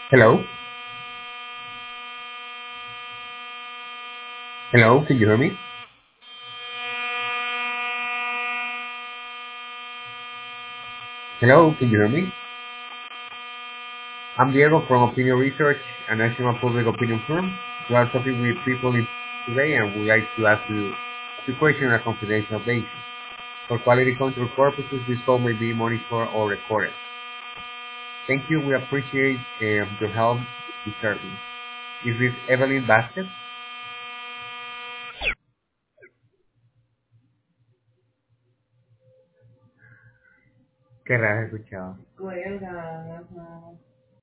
Hello? Hello, can you hear me? Hello, can you hear me? I'm Diego from Opinion Research, a national public opinion firm. We are talking with people today and would like to ask you a question on a confidential basis. For quality control purposes, this call may be monitored or recorded. Thank you. We appreciate your help in serving. Is this Evelyn Basket? Qué raro he escuchado.